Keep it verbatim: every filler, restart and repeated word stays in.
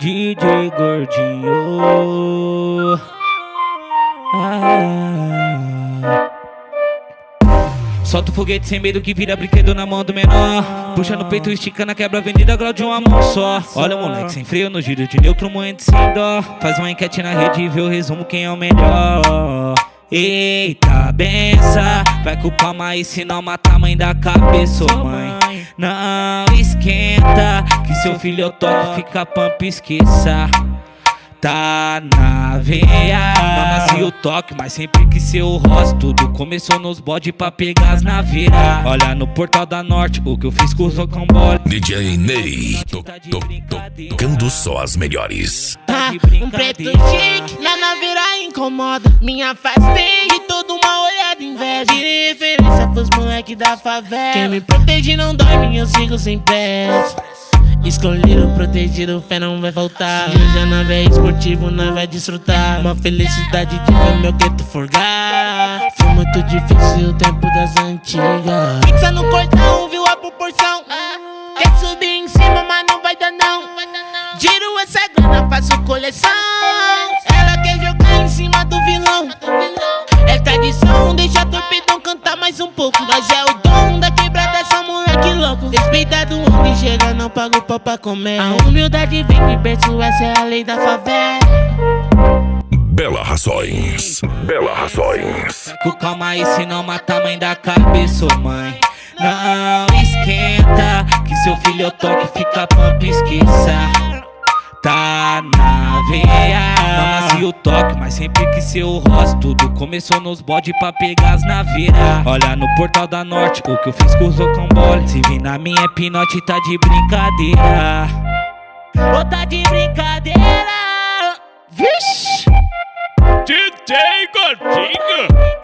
D J Gordinho. Ah. Solta o foguete sem medo que vira brinquedo na mão do menor. Puxa no peito, estica na quebra, avenida grau de uma mão só. Olha o moleque sem freio no giro de neutro, moendo sem dó. Faz uma enquete na rede e vê o resumo, quem é o melhor. Eita, bença, vai com calma aí, senão mata a mãe da cabeça, ô mãe. Não esquenta, que seu filho eu toco, fica pampa, esqueça. Tá na veia, não nasci o toque, mas sempre que seu rosto. Tudo começou nos bode pra pegar as naveiras. Olha no Portal da Norte, o que eu fiz com os rocambole. D J Ney, to, to, to, tocando só as melhores. Ah, um preto chique, na naveira incomoda. Minha face tem de todo uma olhada inveja. De referência pros moleque da favela. Quem me protege não dorme, eu sigo sem pressa. Escolhido, protegido, fé não vai faltar. Se hoje a nave é esportivo, nós vai desfrutar. Uma felicidade de ver meu gueto forgar. Foi muito difícil o tempo das antigas. Fixa no cordão, viu a proporção. Quer subir em cima, mas não vai dar não. Giro essa grana, faço coleção. Ela quer jogar em cima do vilão. É tradição, deixa torpedão cantar mais um pouco. Nós é o dom da quebrada, essa moleque louco. Respeitado onde chega, não paga o pau pra comer. A humildade vem de berço, essa é a lei da favela. Bela Rações, Bela Rações. Com calma aí, senão mata a mãe da cabeça, ô mãe. Não esquenta, que seu filho eu toque, fica pampa, esqueça. Tá na veia, não nasci o toque, mas sempre que seu rosto. Tudo começou nos bode pra pegar as naveiras. Olha no Portal da Norte, o que eu fiz com os rocambole. Se vir na minha pinote, tá de brincadeira. Ô, tá de brincadeira. Vixe! D J Gordinho.